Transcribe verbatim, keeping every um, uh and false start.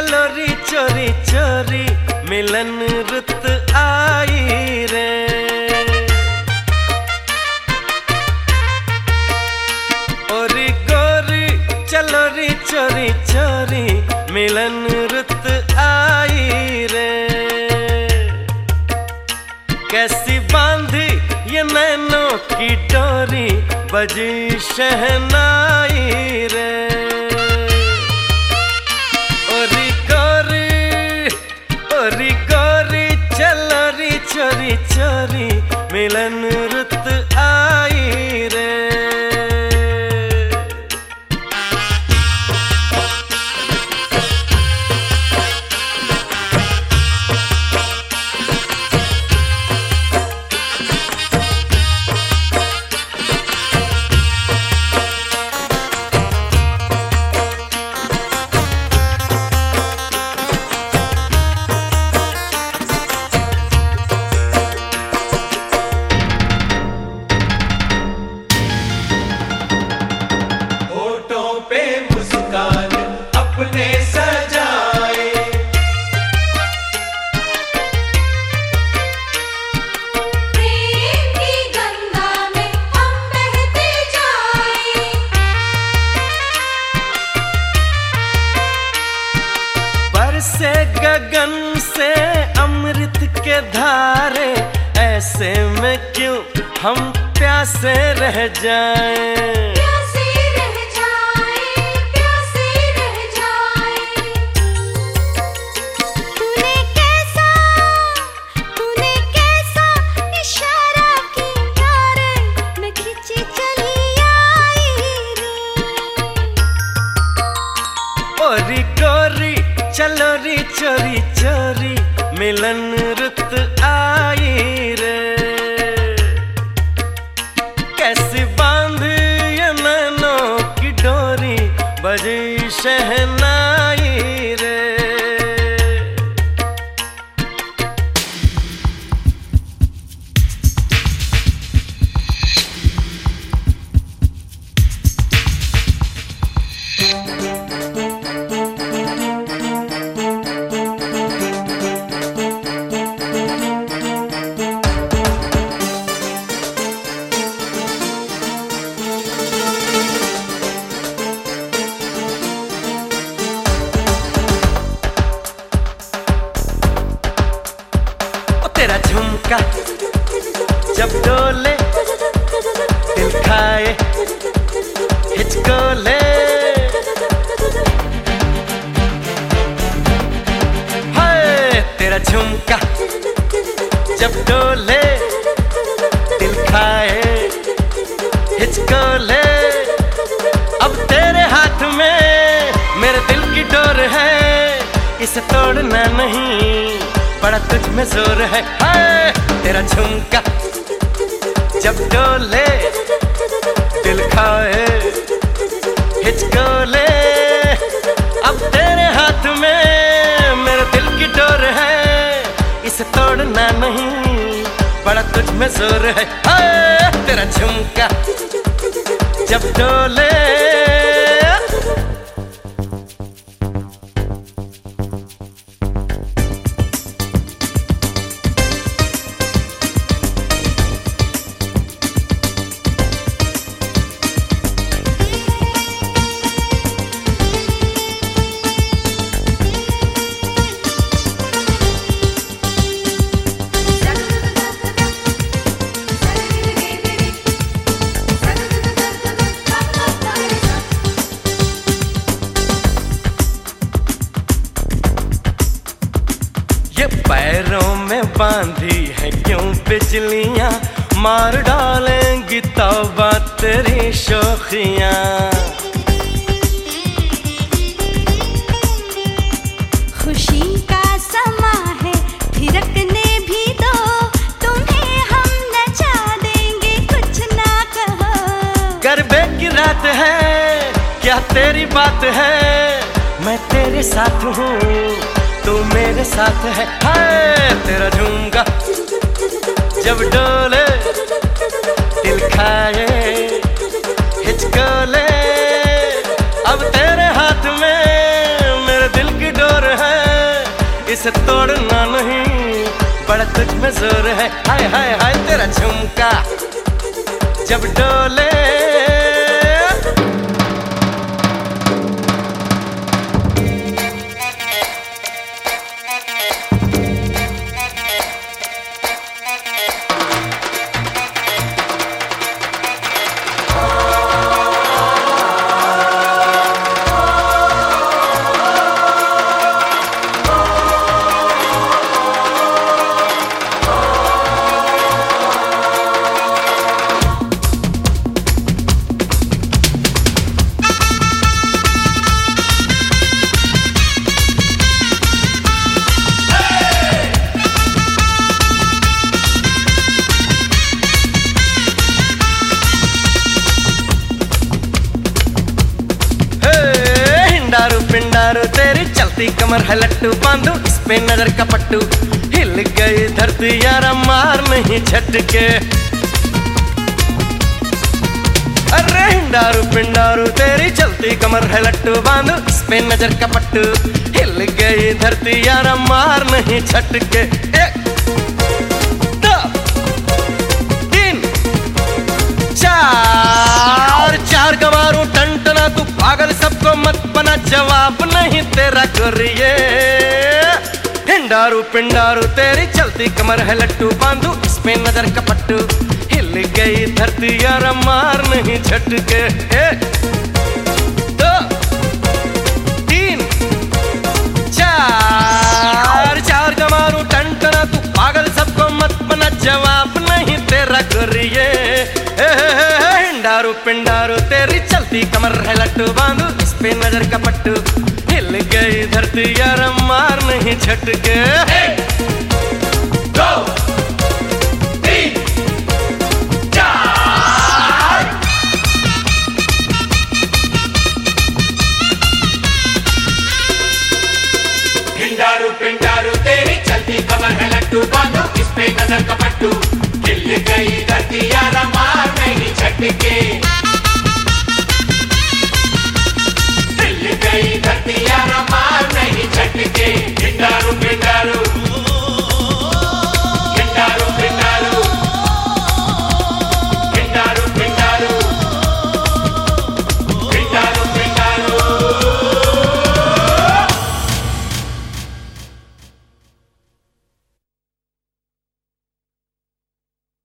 चलो री चोरी चोरी मिलन रुत आई रे। ओरी गोरी चलो री चोरी चोरी मिलन रुत आई रे। कैसी बांधी ये नैनों की डोरी बजी शहनाई रे। ओरी गोरी ओरी गोरी चलो री चोरी चोरी मिलन रुत आई रे। अपने सजाए प्रेम की गंगा में हम बहते जाए। बरसे गगन से अमृत के धारे ऐसे में क्यों हम प्यासे रह जाएं। ओरी गोरी चलो री चोरी चोरी मिलन रुत आई रे। कैसी बांधी ये नैनों की डोरी बजी शहनाई रे। तेरा झुमका जब डोले दिल खाए हिचकोले। हाय तेरा झुमका जब डोले दिल खाए हिचकोले। अब तेरे हाथ में मेरे दिल की डोर है, इसे तोड़ना नहीं बड़ा तुझ में जोर है। हाय तेरा झुमका जब डोले दिल खाए हिचकोले। अब तेरे हाथ में मेरे दिल की डोर है, इसे तोड़ना नहीं बड़ा तुझ में जोर है। हाय तेरा झुमका जब डोले। ये पैरों में बांधी है क्यों बिजलियां, मार डालेंगी तौबा तेरी शोखियां। खुशी का समा है थिरकने भी दो, तुम्हें हम नचा देंगे कुछ ना कहो। गरबे की रात है क्या तेरी बात है, मैं तेरे साथ हूँ तू मेरे साथ है। हाय तेरा झुमका जब डोले दिल खाए हिचकोले। अब तेरे हाथ में मेरे दिल की डोर है, इसे तोड़ना नहीं, बड़ा तुझ में जोर है। हाय हाय हाय तेरा झुमका जब डोले, हिंडारू पिंडारू तेरी चलती कमर है लट्टू, बांधू इस पे नजर का पट्टू, हिल गई धरती यारा मार नहीं झटके। अरे हिंडारू पिंडारू तेरी चलती कमर है लट्टू, बांधू इस पे नजर का पट्टू, हिल गई धरती यारा मार नहीं झटके। एक दो तीन चार, चार का मारू टंटना, तू पागल सबको मत बना, जवाब नहीं तेरा करिए। हिंडारू पिंडारू तेरी चलती कमर है लट्टू, बांधू इस पे नजर का पट्टू, हिल गई धरती यार मार नहीं झटके। एक दो तीन चार, चार का मारू टंटना, तू पागल सबको मत बना, जवाब नहीं तेरा करिए। हिंडारू पिंडारू तेरी चलती कमर है लट्टू, बांधू इस पे नजर का पट्टू, हिल गई धरती यार मार नहीं झटके। एक, दो, तीन, चार। हिंडारू पिंडारू तेरी चलती कमर है लट्टू, बांधो इस पे नजर का पट्टू, हिल गई धरती यारा मार नहीं झटके।